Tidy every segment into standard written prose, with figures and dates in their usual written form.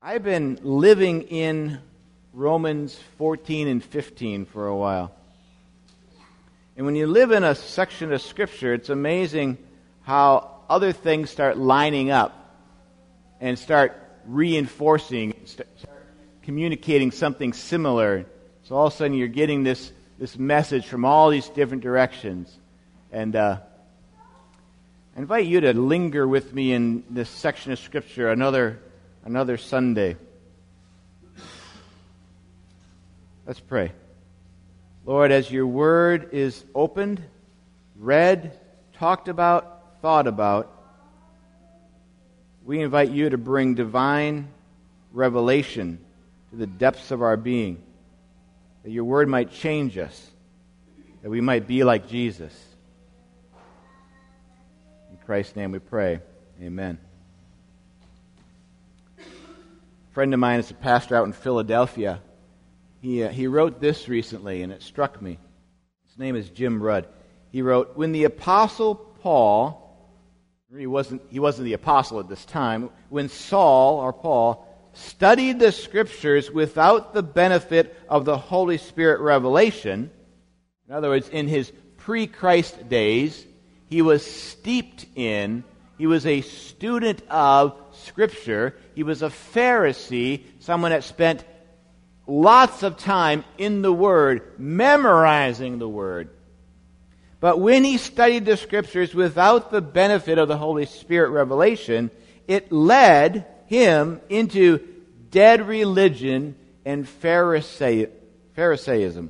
I've been living in Romans 14 and 15 for a while. And when you live in a section of Scripture, it's amazing how other things start lining up and start reinforcing, start communicating something similar. So all of a sudden you're getting this message from all these different directions. And I invite you to linger with me in this section of Scripture another Sunday. Let's pray. Lord, as your word is opened, read, talked about, thought about, we invite you to bring divine revelation to the depths of our being, that your word might change us, that we might be like Jesus. In Christ's name we pray. Amen. A friend of mine is a pastor out in Philadelphia. He wrote this recently, and it struck me. His name is Jim Rudd. He wrote, when the Apostle Paul, he wasn't the apostle at this time, when Saul, or Paul, studied the Scriptures without the benefit of the Holy Spirit revelation, in other words, in his pre-Christ days, he was steeped in, he was a student of Scripture, he was a Pharisee, someone that spent lots of time in the Word, memorizing the Word. But when he studied the Scriptures without the benefit of the Holy Spirit revelation, it led him into dead religion and Pharisaism. Does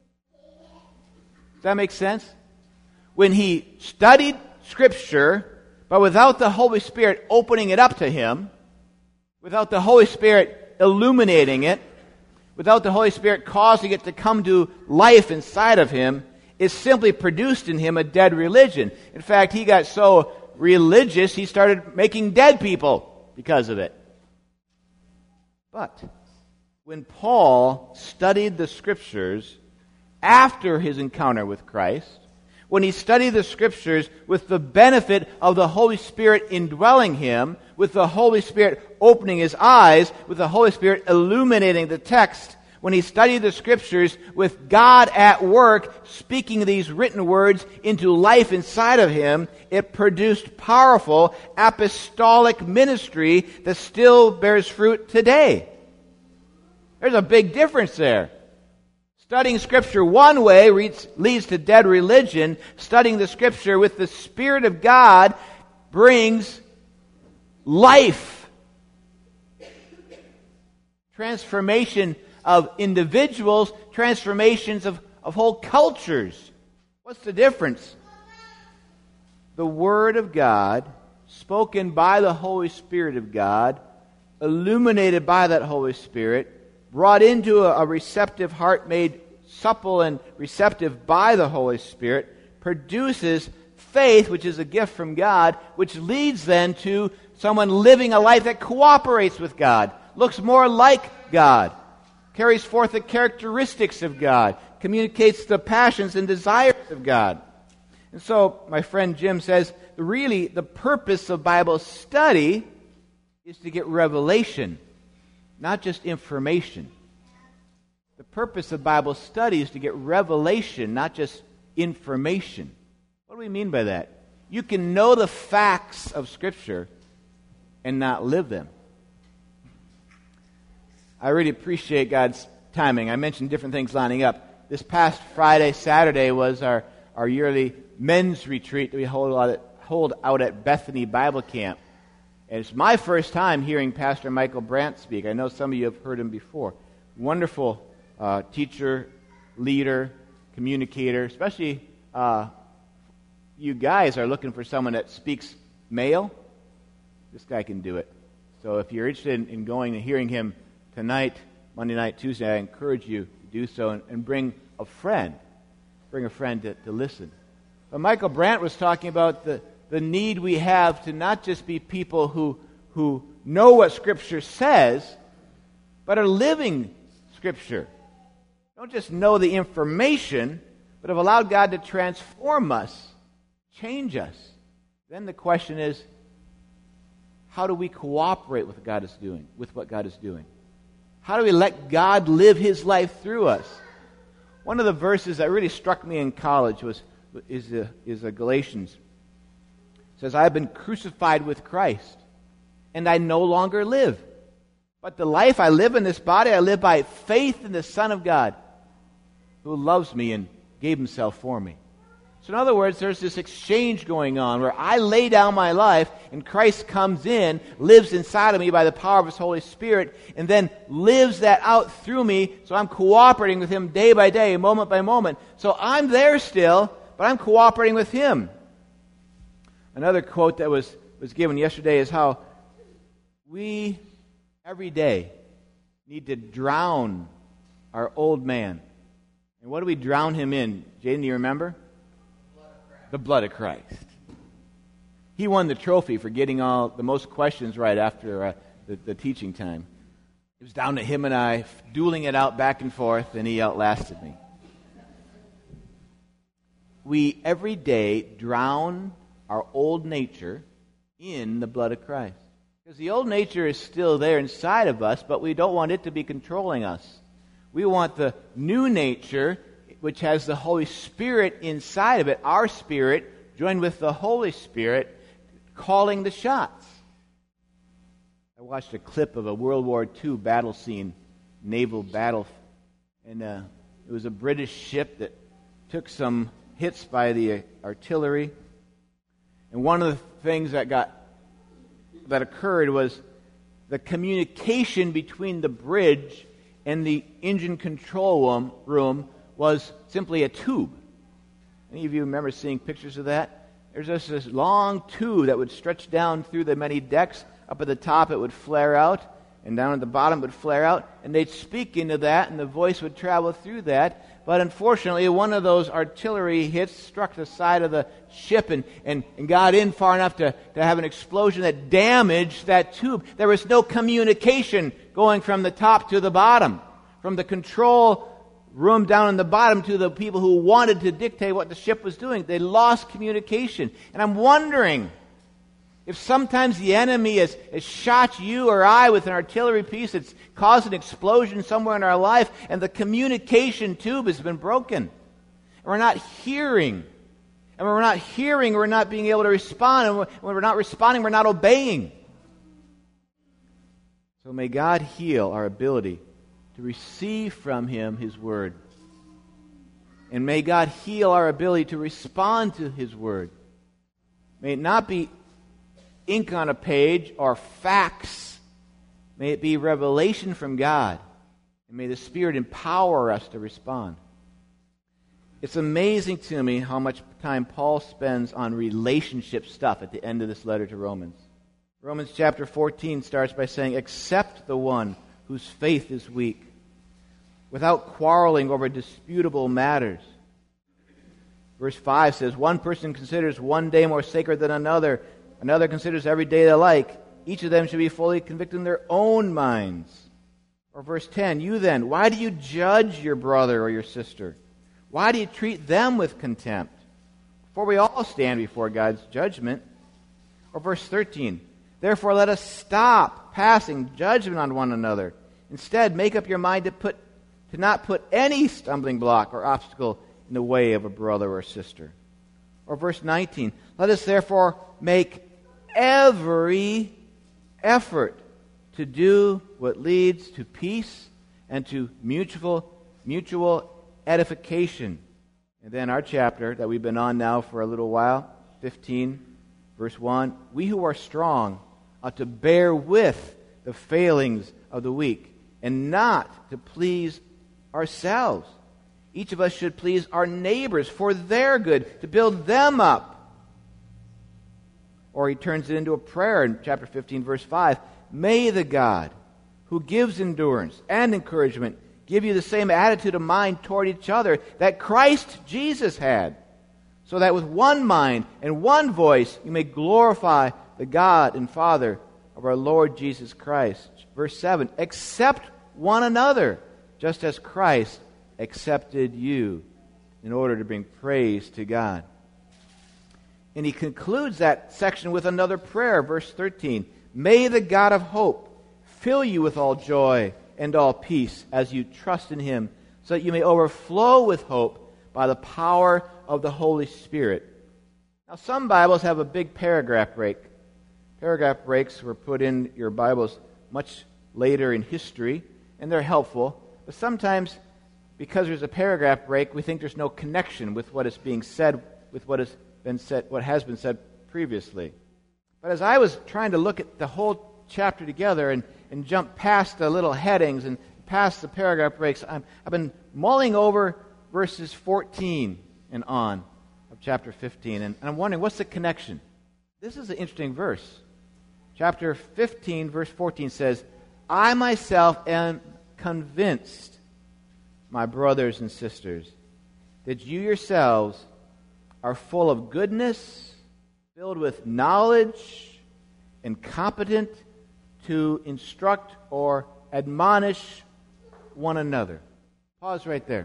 that make sense? When he studied Scripture, but without the Holy Spirit opening it up to him, without the Holy Spirit illuminating it, without the Holy Spirit causing it to come to life inside of him, it simply produced in him a dead religion. In fact, he got so religious, he started making dead people because of it. But when Paul studied the Scriptures after his encounter with Christ, when he studied the Scriptures with the benefit of the Holy Spirit indwelling him, with the Holy Spirit opening his eyes, with the Holy Spirit illuminating the text, when he studied the Scriptures with God at work, speaking these written words into life inside of him, it produced powerful apostolic ministry that still bears fruit today. There's a big difference there. Studying Scripture one way leads to dead religion. Studying the Scripture with the Spirit of God brings life. Transformation of individuals, transformations of whole cultures. What's the difference? The Word of God, spoken by the Holy Spirit of God, illuminated by that Holy Spirit, brought into a receptive heart, made supple and receptive by the Holy Spirit, produces faith, which is a gift from God, which leads then to someone living a life that cooperates with God, looks more like God, carries forth the characteristics of God, communicates the passions and desires of God. And so, my friend Jim says, really, the purpose of Bible study is to get revelation, not just information. The purpose of Bible study is to get revelation, not just information. What do we mean by that? You can know the facts of Scripture and not live them. I really appreciate God's timing. I mentioned different things lining up. This past Friday, Saturday was our yearly men's retreat that we hold out at Bethany Bible Camp. And it's my first time hearing Pastor Michael Brandt speak. I know some of you have heard him before. Wonderful teacher, leader, communicator. Especially you guys are looking for someone that speaks male. This guy can do it. So if you're interested in going and hearing him tonight, Monday night, Tuesday, I encourage you to do so and bring a friend. Bring a friend to listen. But Michael Brandt was talking about the need we have to not just be people who know what Scripture says, but are living Scripture. Don't just know the information, but have allowed God to transform us, change us. Then the question is, how do we cooperate with what God is doing? How do we let God live His life through us? One of the verses that really struck me in college is Galatians. It says, I have been crucified with Christ, and I no longer live. But the life I live in this body, I live by faith in the Son of God, who loves me and gave Himself for me. So in other words, there's this exchange going on where I lay down my life and Christ comes in, lives inside of me by the power of His Holy Spirit, and then lives that out through me, so I'm cooperating with Him day by day, moment by moment. So I'm there still, but I'm cooperating with Him. Another quote that was given yesterday is how we, every day, need to drown our old man. And what do we drown him in? Jaden, do you remember? The blood of Christ. He won the trophy for getting the most questions right after the teaching time. It was down to him and I, dueling it out back and forth, and he outlasted me. We, every day, drown our old nature in the blood of Christ. Because the old nature is still there inside of us, but we don't want it to be controlling us. We want the new nature, which has the Holy Spirit inside of it, our spirit, joined with the Holy Spirit, calling the shots. I watched a clip of a World War II battle scene, naval battle, and it was a British ship that took some hits by the artillery. And one of the things that occurred was the communication between the bridge and the engine control room was simply a tube. Any of you remember seeing pictures of that? There's just this long tube that would stretch down through the many decks. Up at the top it would flare out, and down at the bottom it would flare out, and they'd speak into that, and the voice would travel through that. But unfortunately, one of those artillery hits struck the side of the ship and got in far enough to have an explosion that damaged that tube. There was no communication going from the top to the bottom, from the control room down in the bottom to the people who wanted to dictate what the ship was doing. They lost communication. And I'm wondering if sometimes the enemy has shot you or I with an artillery piece that's caused an explosion somewhere in our life, and the communication tube has been broken. And we're not hearing. And when we're not hearing, we're not being able to respond. And when we're not responding, we're not obeying. So may God heal our ability to receive from Him His Word. And may God heal our ability to respond to His Word. May it not be ink on a page or facts. May it be revelation from God. And may the Spirit empower us to respond. It's amazing to me how much time Paul spends on relationship stuff at the end of this letter to Romans. Romans chapter 14 starts by saying, "Accept the one whose faith is weak, without quarreling over disputable matters." Verse 5 says, "One person considers one day more sacred than another considers every day alike. Each of them should be fully convicted in their own minds." Or verse 10, "You then, why do you judge your brother or your sister? Why do you treat them with contempt? For we all stand before God's judgment." Or verse 13, "Therefore let us stop passing judgment on one another. Instead, make up your mind to not put any stumbling block or obstacle in the way of a brother or sister." Or verse 19, "Let us therefore make every effort to do what leads to peace and to mutual edification." And then our chapter that we've been on now for a little while, 15, verse 1, "We who are strong ought to bear with the failings of the weak and not to please ourselves. Each of us should please our neighbors for their good, to build them up." Or he turns it into a prayer in chapter 15, verse 5. "May the God who gives endurance and encouragement give you the same attitude of mind toward each other that Christ Jesus had, so that with one mind and one voice you may glorify the God and Father of our Lord Jesus Christ." Verse 7, "Accept one another, just as Christ accepted you, in order to bring praise to God." And he concludes that section with another prayer, verse 13. May the God of hope fill you with all joy and all peace as you trust in him, so that you may overflow with hope by the power of the Holy Spirit. Now, some Bibles have a big paragraph break. Paragraph breaks were put in your Bibles much later in history, and they're helpful. But sometimes, because there's a paragraph break, we think there's no connection with what is being said, with what has been said previously. But as I was trying to look at the whole chapter together and jump past the little headings and past the paragraph breaks, I've been mulling over verses 14 and on of chapter 15, and I'm wondering, what's the connection? This is an interesting verse. Chapter 15, verse 14 says, I myself am convinced, my brothers and sisters, that you yourselves are full of goodness, filled with knowledge, and competent to instruct or admonish one another. Pause right there.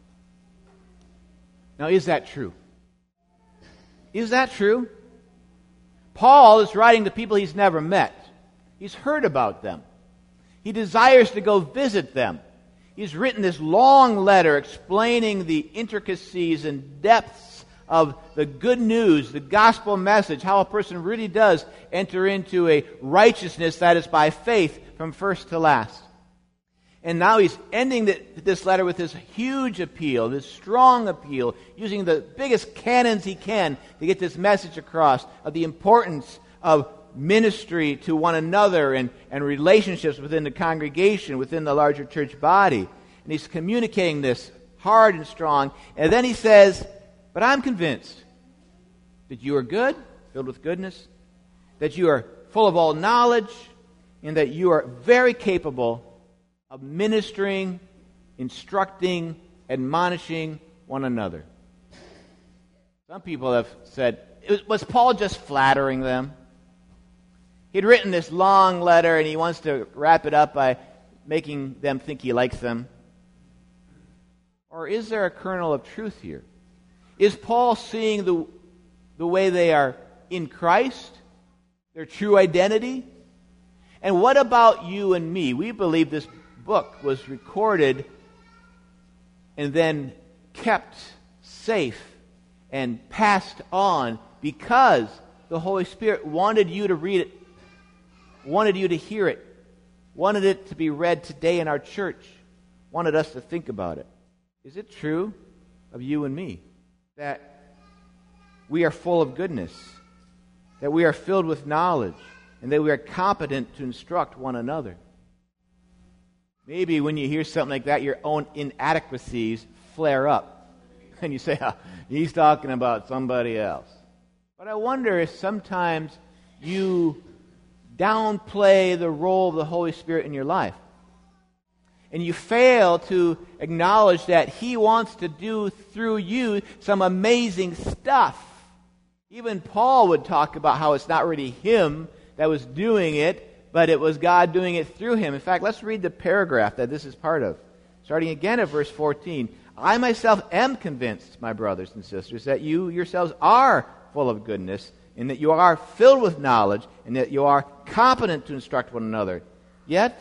Now, is that true? Is that true? Paul is writing to people he's never met. He's heard about them. He desires to go visit them. He's written this long letter explaining the intricacies and depths of the good news, the gospel message, how a person really does enter into a righteousness that is by faith from first to last. And now he's ending this letter with this huge appeal, this strong appeal, using the biggest cannons he can to get this message across of the importance of ministry to one another and relationships within the congregation, within the larger church body. And he's communicating this hard and strong. And then he says, but I'm convinced that you are good, filled with goodness, that you are full of all knowledge, and that you are very capable of ministering, instructing, admonishing one another. Some people have said, was Paul just flattering them? He'd written this long letter and he wants to wrap it up by making them think he likes them. Or is there a kernel of truth here? Is Paul seeing the way they are in Christ, their true identity? And what about you and me? We believe this book was recorded and then kept safe and passed on because the Holy Spirit wanted you to read it, wanted you to hear it, wanted it to be read today in our church, wanted us to think about it. Is it true of you and me that we are full of goodness, that we are filled with knowledge, and that we are competent to instruct one another? Maybe when you hear something like that, your own inadequacies flare up. And you say, he's talking about somebody else. But I wonder if sometimes you downplay the role of the Holy Spirit in your life. And you fail to acknowledge that He wants to do through you some amazing stuff. Even Paul would talk about how it's not really him that was doing it, but it was God doing it through him. In fact, let's read the paragraph that this is part of. Starting again at verse 14. I myself am convinced, my brothers and sisters, that you yourselves are full of goodness, and that you are filled with knowledge, and that you are competent to instruct one another. Yet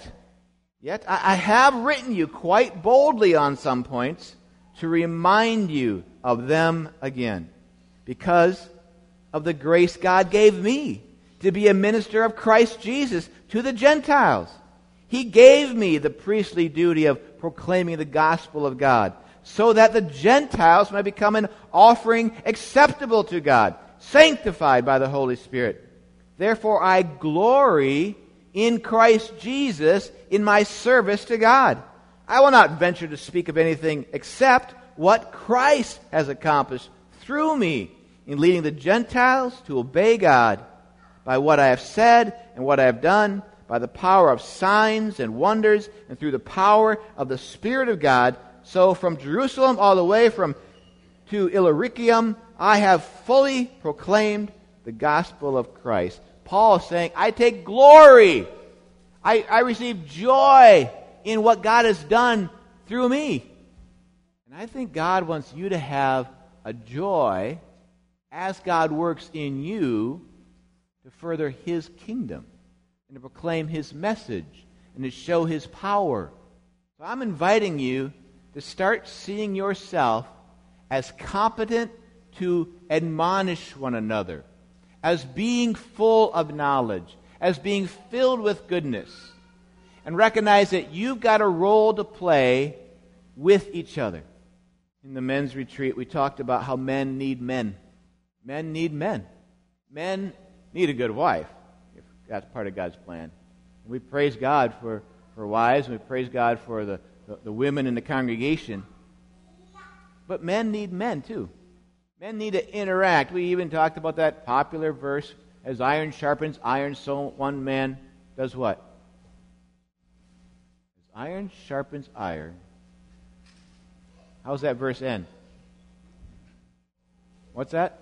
I have written you quite boldly on some points to remind you of them again, because of the grace God gave me to be a minister of Christ Jesus to the Gentiles. He gave me the priestly duty of proclaiming the gospel of God, so that the Gentiles might become an offering acceptable to God, sanctified by the Holy Spirit. Therefore I glory in Christ Jesus in my service to God. I will not venture to speak of anything except what Christ has accomplished through me in leading the Gentiles to obey God, by what I have said and what I have done, by the power of signs and wonders, and through the power of the Spirit of God. So from Jerusalem all the way to Illyricum, I have fully proclaimed the gospel of Christ. Paul is saying, I take glory. I receive joy in what God has done through me. And I think God wants you to have a joy as God works in you to further His kingdom. and to proclaim His message and to show His power. So I'm inviting you to start seeing yourself as competent to admonish one another, as being full of knowledge, as being filled with goodness, and recognize that you've got a role to play with each other. In the men's retreat, we talked about how men need men. Men need men. Men need a good wife, if that's part of God's plan. We praise God for wives, and we praise God for the women in the congregation. But men need men too. Men need to interact. We even talked about that popular verse, as iron sharpens iron, so one man does what? As iron sharpens iron. How's that verse end? What's that?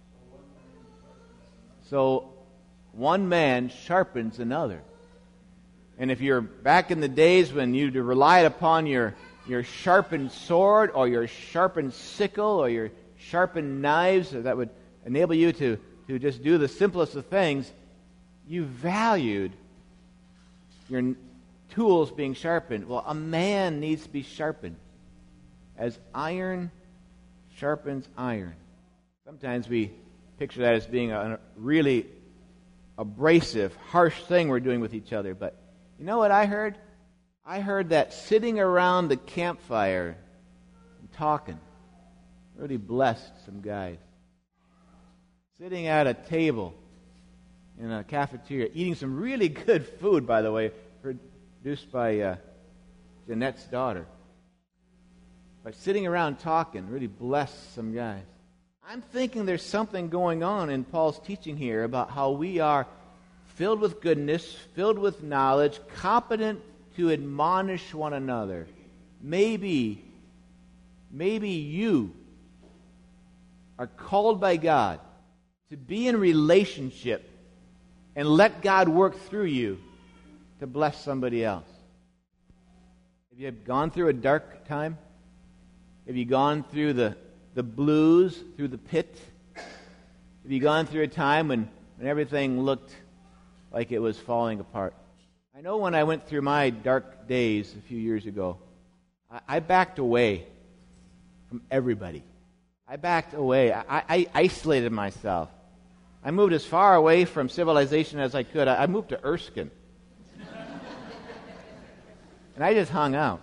So one man sharpens another. And if you're back in the days when you relied upon your sharpened sword or your sharpened sickle or your sharpened knives that would enable you to just do the simplest of things, you valued your tools being sharpened. Well, a man needs to be sharpened as iron sharpens iron. Sometimes we picture that as being a really abrasive, harsh thing we're doing with each other. But you know what I heard? I heard that sitting around the campfire and talking really blessed some guys. Sitting at a table in a cafeteria, eating some really good food, by the way, produced by Jeanette's daughter. But sitting around talking really blessed some guys. I'm thinking there's something going on in Paul's teaching here about how we are filled with goodness, filled with knowledge, competent to admonish one another. Maybe you are called by God to be in relationship and let God work through you to bless somebody else. Have you gone through a dark time? Have you gone through the blues, through the pit? Have you gone through a time when everything looked like it was falling apart? I know when I went through my dark days a few years ago, I backed away from everybody. I backed away. I isolated myself. I moved as far away from civilization as I could. I moved to Erskine. And I just hung out.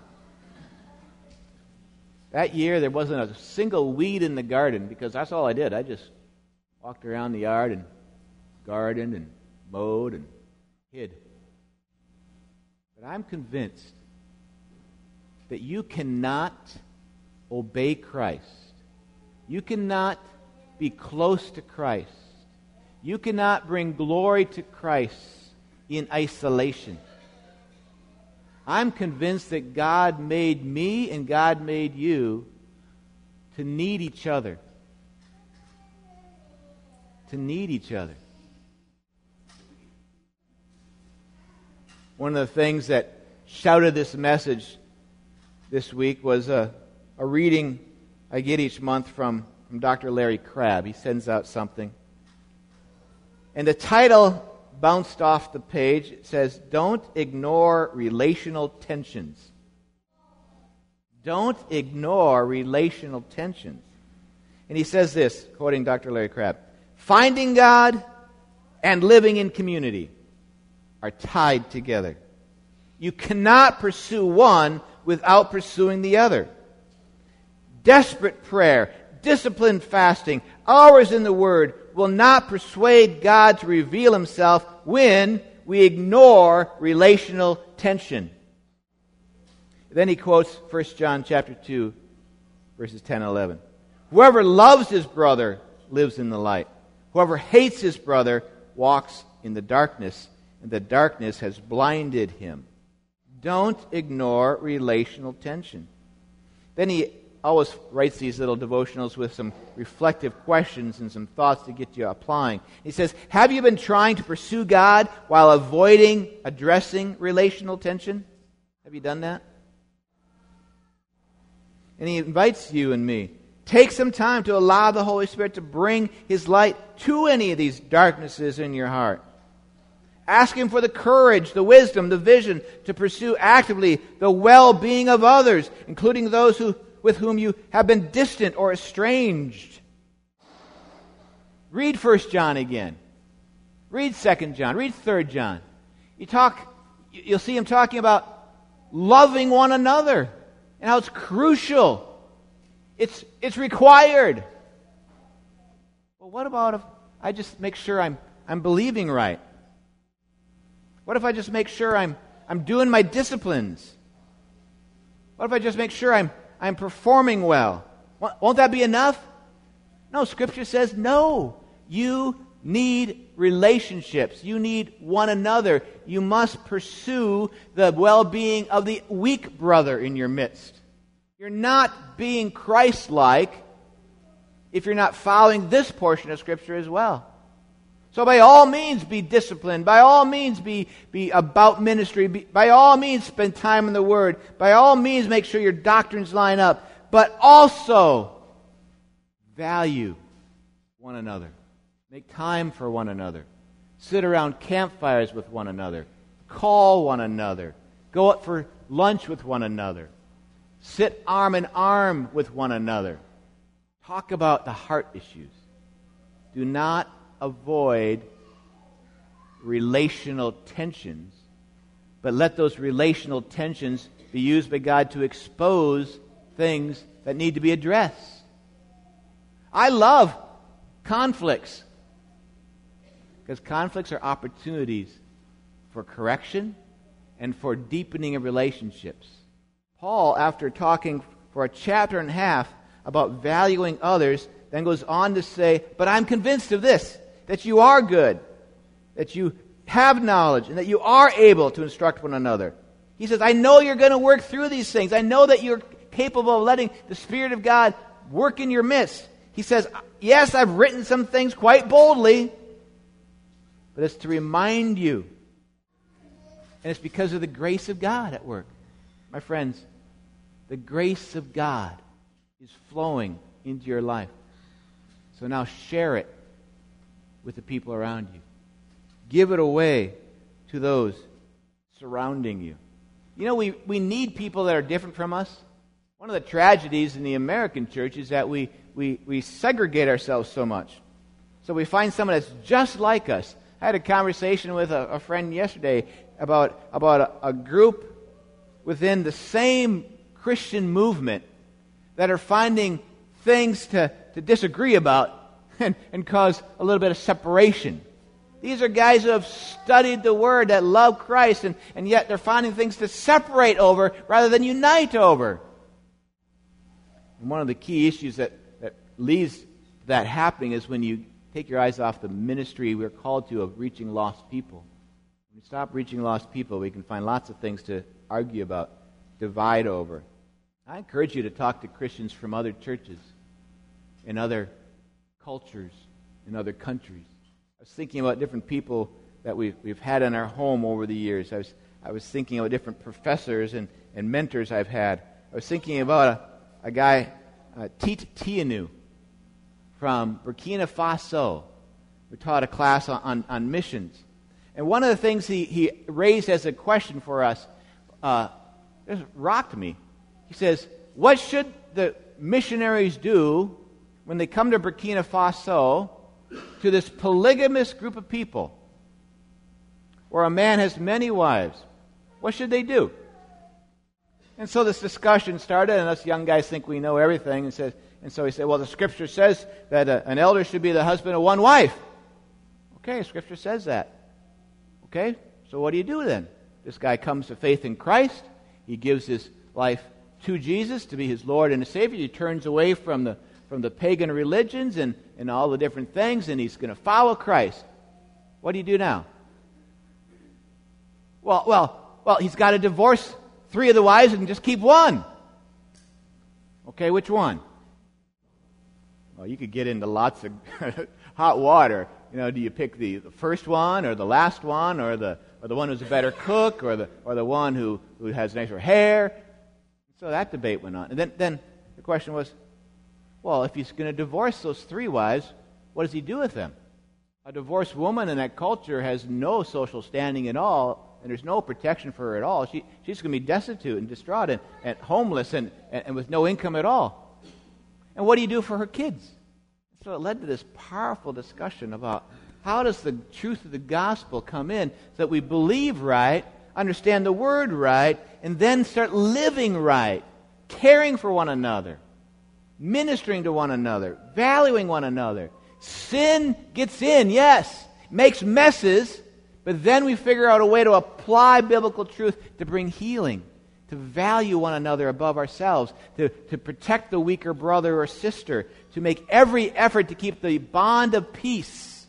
That year, there wasn't a single weed in the garden because that's all I did. I just walked around the yard and gardened and mowed and hid. But I'm convinced that you cannot obey Christ. You cannot be close to Christ. You cannot bring glory to Christ in isolation. I'm convinced that God made me and God made you to need each other. To need each other. One of the things that shouted this message this week was a reading I get each month from Dr. Larry Crabb. He sends out something. And the title bounced off the page. It says, "Don't ignore relational tensions." Don't ignore relational tensions. And he says this, quoting Dr. Larry Crabb, "Finding God and living in community are tied together. You cannot pursue one without pursuing the other. Desperate prayer, disciplined fasting, hours in the Word will not persuade God to reveal Himself when we ignore relational tension." Then he quotes 1 John chapter 2, verses 10 and 11. "Whoever loves his brother lives in the light. Whoever hates his brother walks in the darkness, and the darkness has blinded him." Don't ignore relational tension. Then he always writes these little devotionals with some reflective questions and some thoughts to get you applying. He says, have you been trying to pursue God while avoiding addressing relational tension? Have you done that? And he invites you and me, take some time to allow the Holy Spirit to bring His light to any of these darknesses in your heart. Ask Him for the courage, the wisdom, the vision to pursue actively the well-being of others, including those with whom you have been distant or estranged. Read 1 John again. Read 2 John. Read 3 John. You'll see him talking about loving one another and how it's crucial. It's required. Well, what about if I just make sure I'm believing right? What if I just make sure I'm doing my disciplines? What if I just make sure I'm performing well? Won't that be enough? No, Scripture says no. You need relationships. You need one another. You must pursue the well-being of the weak brother in your midst. You're not being Christ-like if you're not following this portion of Scripture as well. So by all means be disciplined. By all means be about ministry. By all means spend time in the Word. By all means make sure your doctrines line up. But also value one another. Make time for one another. Sit around campfires with one another. Call one another. Go out for lunch with one another. Sit arm in arm with one another. Talk about the heart issues. Do not avoid relational tensions, but let those relational tensions be used by God to expose things that need to be addressed. I love conflicts because conflicts are opportunities for correction and for deepening of relationships. Paul, after talking for a chapter and a half about valuing others, then goes on to say, but I'm convinced of this, that you are good, that you have knowledge, and that you are able to instruct one another. He says, I know you're going to work through these things. I know that you're capable of letting the Spirit of God work in your midst. He says, yes, I've written some things quite boldly, but it's to remind you. And it's because of the grace of God at work. My friends, the grace of God is flowing into your life. So now share it with the people around you. Give it away to those surrounding you. You know, we need people that are different from us. One of the tragedies in the American church is that we segregate ourselves so much. So we find someone that's just like us. I had a conversation with a friend yesterday about a group within the same Christian movement that are finding things to disagree about and cause a little bit of separation. These are guys who have studied the Word, that love Christ, and yet they're finding things to separate over rather than unite over. And one of the key issues that leads to that happening is when you take your eyes off the ministry we're called to of reaching lost people. When we stop reaching lost people, we can find lots of things to argue about, divide over. I encourage you to talk to Christians from other churches, in other cultures, in other countries. I was thinking about different people that we've had in our home over the years. I was thinking about different professors and mentors I've had. I was thinking about a guy, Tit Tianu, from Burkina Faso, who taught a class on missions. And one of the things he raised as a question for us just rocked me. He says, what should the missionaries do when they come to Burkina Faso to this polygamous group of people where a man has many wives? What should they do? And so this discussion started, and us young guys think we know everything. And so he said, well, the Scripture says that an elder should be the husband of one wife. Okay, Scripture says that. Okay, so what do you do then? This guy comes to faith in Christ. He gives his life to Jesus to be his Lord and his Savior. He turns away from the pagan religions and all the different things, and he's going to follow Christ. What do you do now? Well, he's got to divorce 3 of the wives and just keep one. Okay, which one? Well, you could get into lots of hot water. You know, do you pick the first one or the last one or the one who's a better cook or the one who has nicer hair? So that debate went on. And then the question was, well, if he's going to divorce those 3 wives, what does he do with them? A divorced woman in that culture has no social standing at all, and there's no protection for her at all. She's going to be destitute and distraught and homeless and with no income at all. And what do you do for her kids? So it led to this powerful discussion about how does the truth of the gospel come in so that we believe right, understand the word right, and then start living right, caring for one another, ministering to one another, valuing one another. Sin gets in, yes, makes messes, but then we figure out a way to apply biblical truth to bring healing, to value one another above ourselves, to protect the weaker brother or sister, to make every effort to keep the bond of peace.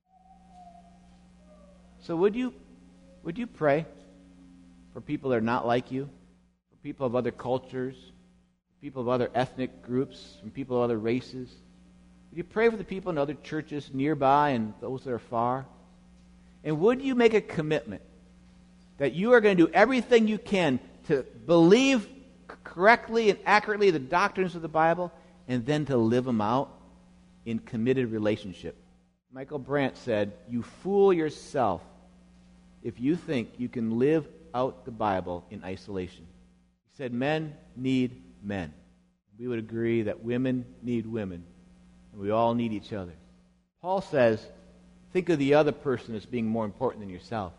So would you pray for people that are not like you, for people of other cultures, for people of other ethnic groups, from people of other races? Would you pray for the people in other churches nearby and those that are far? And would you make a commitment that you are going to do everything you can to believe correctly and accurately the doctrines of the Bible and then to live them out in committed relationship? Michael Brandt said, "You fool yourself if you think you can live out the Bible in isolation." He said, men need men. We would agree that women need women. And we all need each other. Paul says, think of the other person as being more important than yourself.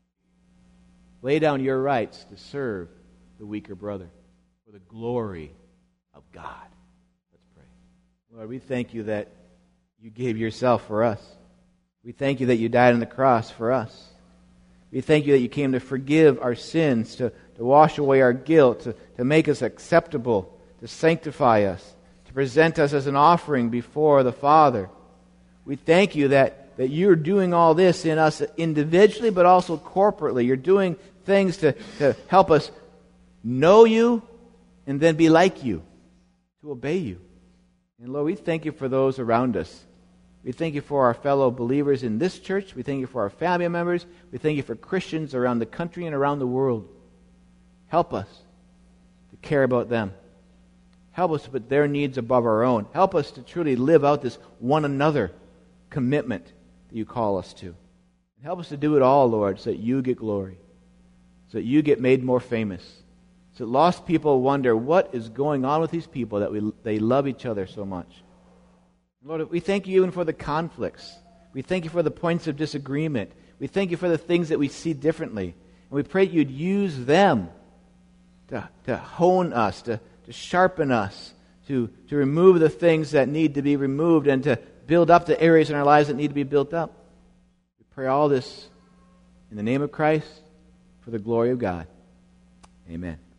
Lay down your rights to serve the weaker brother for the glory of God. Let's pray. Lord, we thank you that you gave yourself for us. We thank you that you died on the cross for us. We thank you that you came to forgive our sins, to wash away our guilt, to make us acceptable, to sanctify us, to present us as an offering before the Father. We thank you that you're doing all this in us individually, but also corporately. You're doing things to help us know you and then be like you, to obey you. And Lord, we thank you for those around us. We thank you for our fellow believers in this church. We thank you for our family members. We thank you for Christians around the country and around the world. Help us to care about them. Help us to put their needs above our own. Help us to truly live out this one another commitment that you call us to. And help us to do it all, Lord, so that you get glory, so that you get made more famous, so that lost people wonder what is going on with these people that they love each other so much. Lord, we thank you even for the conflicts. We thank you for the points of disagreement. We thank you for the things that we see differently. And we pray you'd use them to hone us, to sharpen us, to remove the things that need to be removed and to build up the areas in our lives that need to be built up. We pray all this in the name of Christ for the glory of God. Amen.